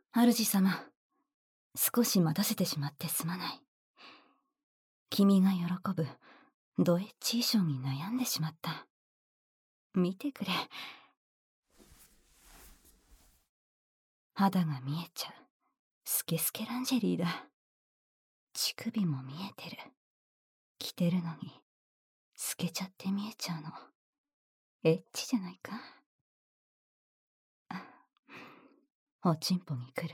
主様、少し待たせてしまってすまない。君が喜ぶドエッジ衣装に悩んでしまった。見てくれ。肌が見えちゃうスケスケランジェリーだ。乳首も見えてる。着てるのに透けちゃって見えちゃうの。エッチじゃないか。おちんぽに来る。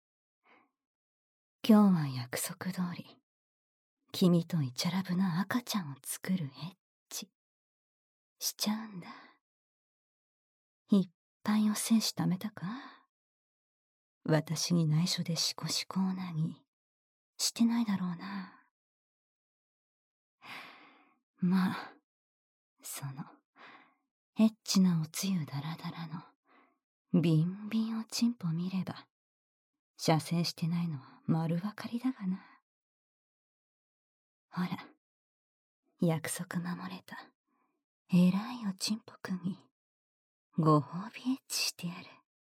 今日は約束通り君とイチャラブな赤ちゃんを作るエッチしちゃうんだ。いっぱいお精子貯めたか？私に内緒でシコシコオナニーしてないだろうな。まあ、そのエッチなおつゆだらだらのビンビンおちんぽ見れば射精してないのは丸わかりだがな。ほら、約束守れた偉いおちんぽくんにご褒美エッチしてやる。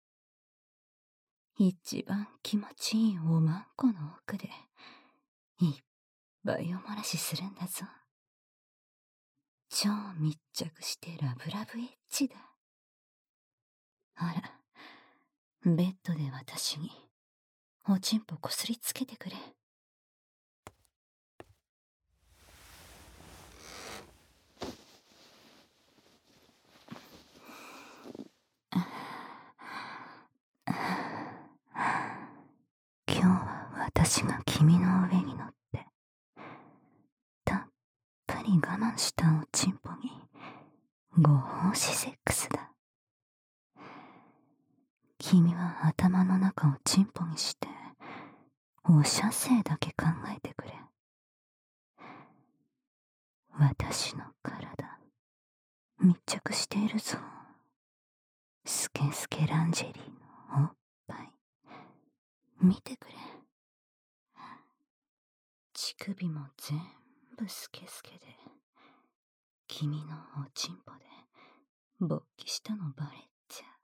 一番気持ちいいおまんこの奥でいっぱいおもらしするんだぞ。超密着してラブラブエッチだ。ほら、ベッドで私におちんぽこすりつけてくれ。今日は私が君の上に乗ってたっぷり我慢したおちんぽにご奉仕セックスだ。君は頭の中をちんぽにしてお射精だけ考えてくれ。私の体密着しているぞ。スケスケランジェリーのおっぱい見てくれ。乳首も全部スケスケで君のおちんぽで勃起したのバレちゃ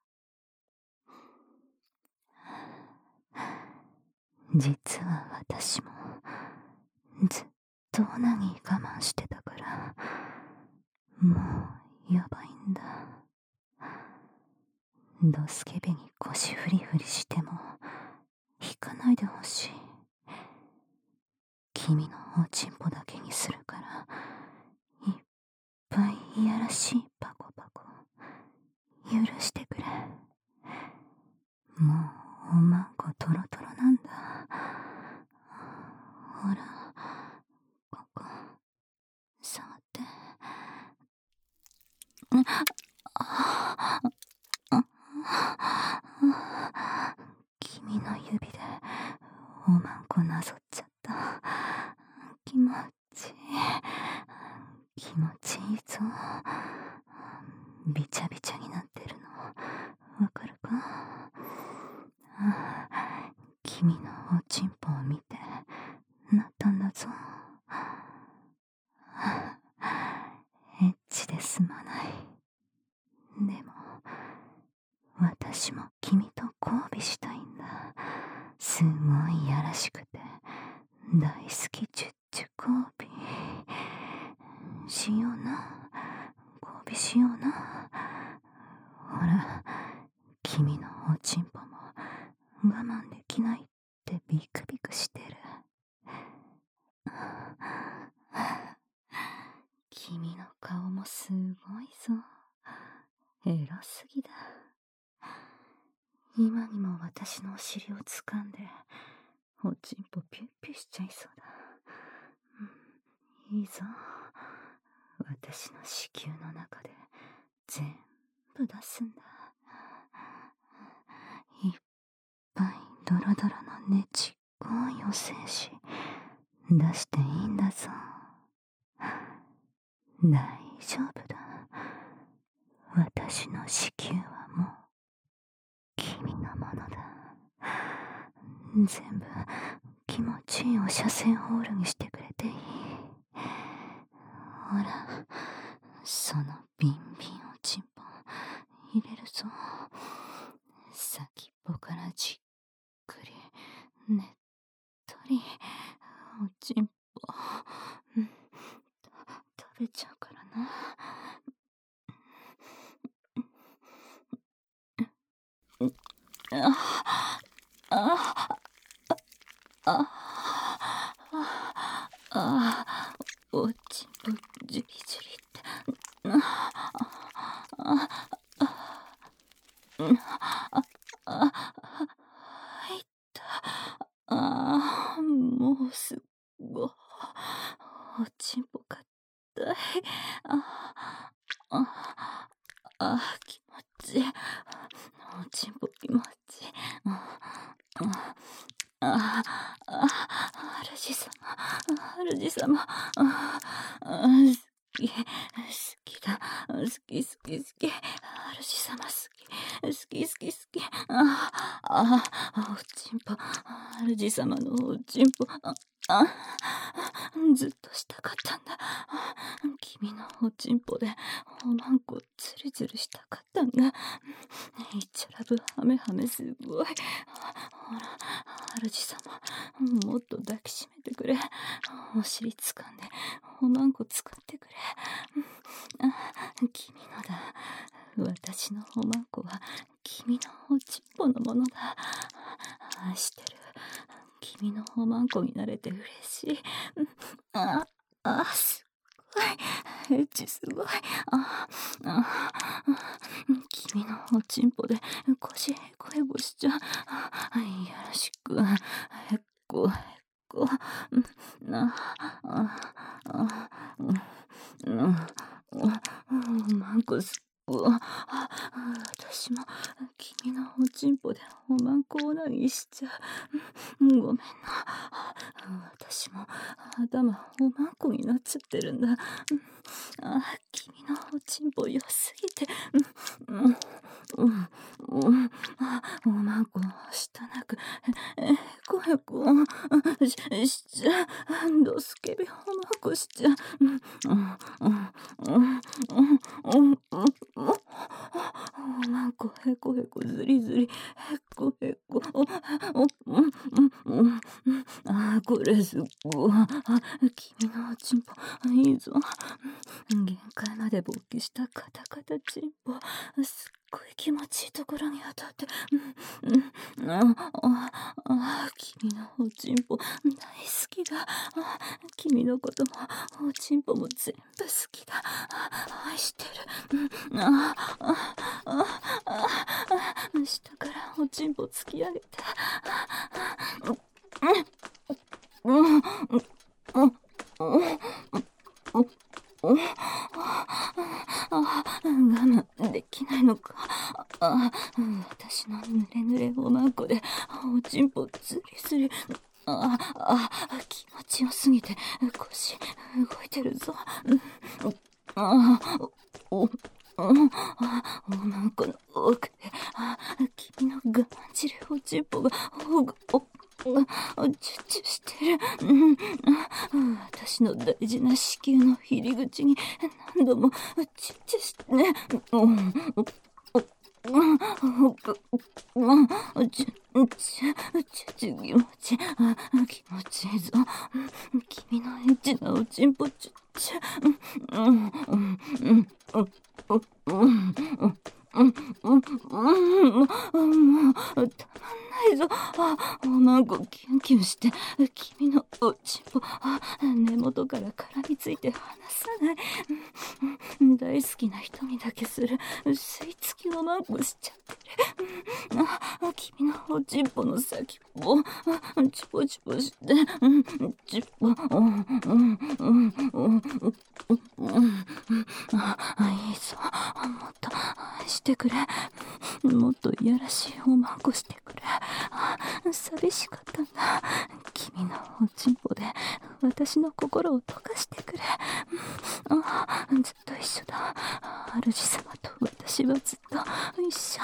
う。実は私もずっとオナニー我慢してたからもうやばいんだ。ドスケベに腰フリフリしても引かないでほしい。君のおちんぽだけにするからいっぱいいやらしいパコパコ許してくれ。もうおまんこトロトロなんだ。ほら、ここ触って。君の指でおまんこなぞっちゃった。気持ちいい。気持ちいいぞ。びちゃびちゃになってるのわかるか？君のおちんぽを見てなったんだぞ。エッチですまない。でも私も君と交尾したいんだ。すごいやらしくて大好きチュッチュ交尾しような。交尾しような。ほら、君のおちんぽも我慢できないってビクビクしてる。君の顔もすごいぞ。偉すぎだ。今にも私のお尻を掴んでおちんぽピュッピュしちゃいそうだ。いいぞ。私の子宮の中で全部出すんだ。いっぱいドロドロのねちっこいお精子出していいんだぞ。大丈夫だ。私の子宮はもう君のものだ。全部気持ちいいお射精ホールにしてくれていい。ほら、そのビンビンおちんぽ入れるぞ。先っぽからじっくああああ、おちんぽじりじりって。入った。もうすっご。おちんぽがたい。気持ちいい。おちんぽ気持ちいい。主様、主様、好き、好きだ、好き、好き、好き、主様好き、好き、好き、好き、おちんぽ、主様のおちんぽ、ずっとしたかったんだ。君のおちんぽでおまんこつるつるしたかったんだ。いっちゃらぶはめはめすごい。ほら、主様、もっと抱きしめてくれ。お尻つかんでおまんこ使ってくれ。君のだ。私のおまんこは君のおちんぽのものだ。愛してる。君のおまんこになれて嬉しい。すごい。エッチすごい。君のおちんぽで腰へこへこしちゃう。よろしく。へっこへっこ。まんこすっご。私も君のおちんぽでおまんこおなぎしちゃう。ごめんな。私も頭おまんこになっちゃってるんだ。君のおちんぽ良すぎて。おまんこしたなくへこへこしちゃう。どすけびおまんこしちゃう。おまんこへこへこずりずりへこへこ。これすっごい。君のおちんぽいいぞ。限界まで勃起したカタカタちんぽ。すっごい気持ちいいところに当たって。君のおちんぽ大好きだ。君のこともおちんぽも全部好きだ。愛してる。下からおちんぽ突き上げて。我慢できないのか。私のぬれぬれおまんこでおちんぽずりずり。気持ちよすぎて腰動いてるぞ。おまんこの奥で君の我慢汁おちんぽがチュッチュしてる。私の大事な子宮の入り口に何度もチュッチュしてね。気持ちいいぞ。君のエッチなおちんぽチュッチュ。もうたまんないぞ。おまんこキュンキュンして君のおちんぽ根元から絡みついて離さない。大好きな瞳だけする吸い付きおまんこしちゃってる。君のおちんぽの先をチュポチュポしてチュポ。いいぞ。もっと愛してくれ。もっといやらしいおまんこしてくれ。寂しかったんだ。君のおちんぽで私の心を溶かしてくれ。ずっと一緒だ。主様と私はずっと一緒。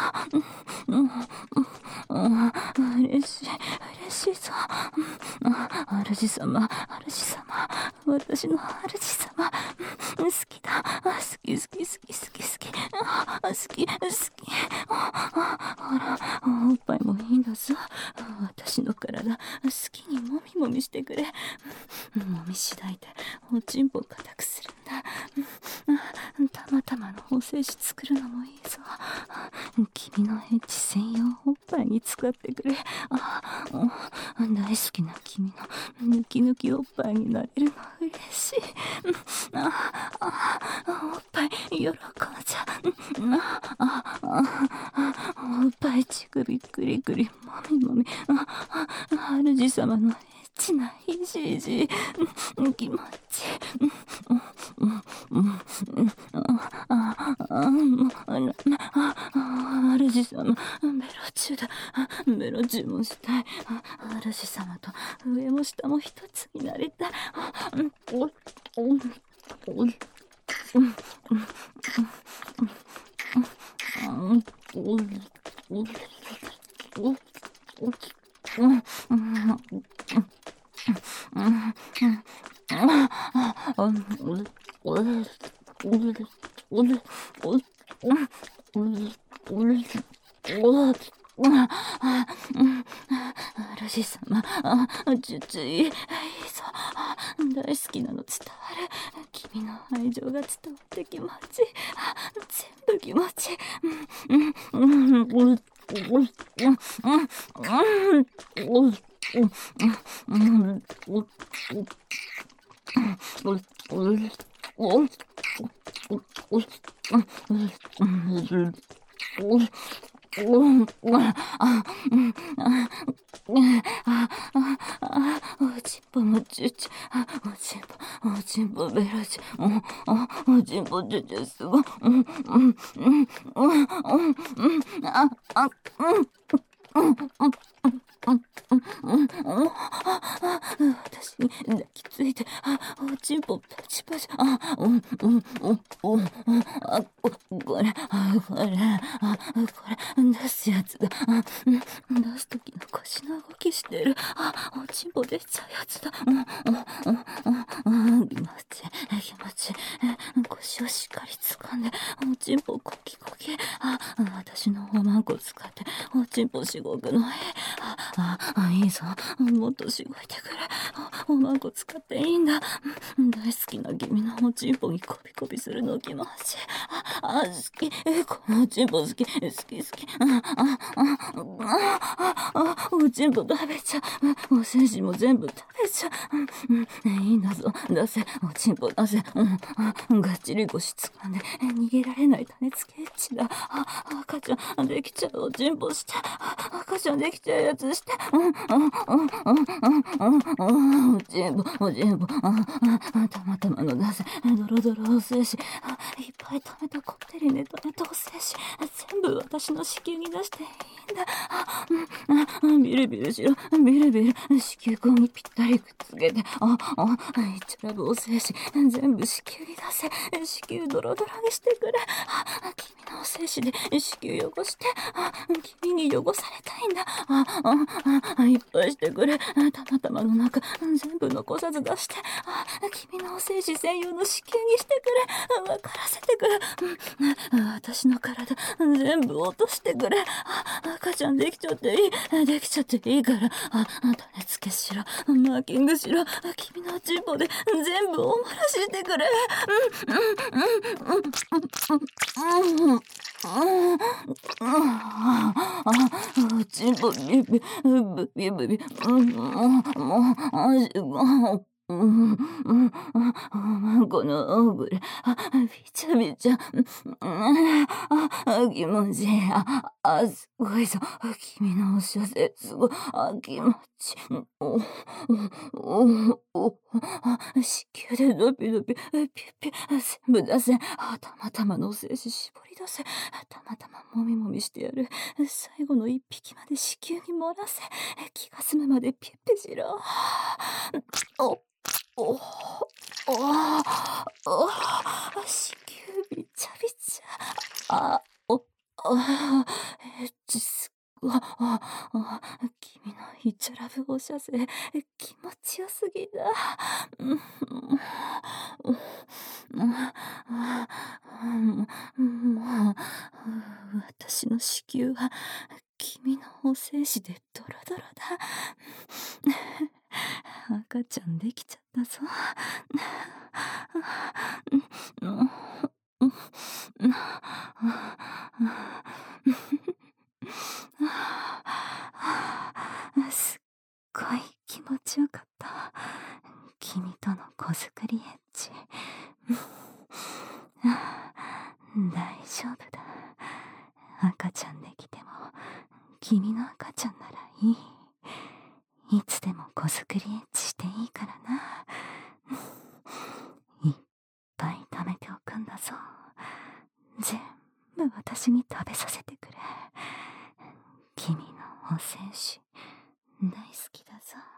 嬉しいぞ。主様、私の主様。好きだ。好き。ほら、おっぱいもいいんだぞ。私の体好きにもみもみしてくれ。もみ次第でおちんぽ固くするんだ。溜まっ玉のお精子作るのもいいぞ。君のエッチ専用おっぱいに使ってくれ。大好きな君のぬきぬきおっぱいになれるの嬉しい。おっぱい喜んじゃ。おっぱい乳首くりくりもみもみ。主様のエッチないじいじ。気持ちいい。主様、ベロチューだ。ベロチューもしたい。主様と上も下も一つになりたい。主様、いいぞ。大好きなの伝わる。君の愛情が伝わって気持ちいい。全部気持ちいい。おちんぽもちゅちゅ、おちんぽベロチュ、おちんぽちゅちゅすごい。私に抱きついて、おちんぽパチパチ、これ、出すやつだ。出すときの腰の動きしてる。おちんぽ出ちゃうやつだ。気持ちいい。腰をしっかり掴んで、おちんぽコキコキ。私のおまんこ使って、おちんぽしごくの。いいぞ。もっとしごいてくれ。おまんこ使っていいんだ。大好きな君のおちんぽにコピコピするの気持ちいい。好き。このおちんぽ好き。好き。おちんぽ食べちゃう。お精子も全部食べちゃう。いいんだぞ。出せ。おちんぽ出せ。がっちり腰掴んで逃げられない種付けエッチだ。赤ちゃんできちゃう。おちんぽして。赤ちゃんできちゃうやつして。おちんぽ。たまたまの出せ。ドロドロお精子。いっぱい溜めたこってりネタネタお精子。全部私の子宮に出していいんだ。ビリビリしろ。ビリビリ。子宮口にぴったりくっつけて。イッチラブお精子。全部子宮に出せ。子宮ドロドロにしてくれ。君のお精子で子宮汚して。君に汚されたいんだ。いっぱいしてくれ。たまたまの中全部残さず出して。君のお精子専用の子宮にしてくれ。分からせてくれ。私の体全部落としてくれ。赤ちゃんできちゃっていい。できちゃっていいから。種付けしろ。マーキングしろ。君のチンポで全部お漏らししてくれ。チンポビビビビビ。このオーブレ、びちゃびちゃ、気持ちいい。すごいぞ。君のおしゃせ、すごい。気持ちいい。子宮でドピドピ、ピュッピュ、全部出せ。たまたまのお精子絞り出せ。たまたまもみもみしてやる。最後の一匹まで子宮に漏らせ。気が済むまでピュッピュしろ。子宮びちゃびちゃ。エッチすごい。君のイチャラブおしゃせ、気持ちよすぎだ。もう、私の子宮は君のお精子でドロドロだ。赤ちゃんできちゃったぞ。 すっごい気持ちよかった。君との子作りエッチ。大丈夫だ。赤ちゃんできても君の赤ちゃんならいい。いつでも子作りエッチしていいからな。いっぱい貯めておくんだぞ。全部私に食べさせてくれ。君のお精子大好きだぞ。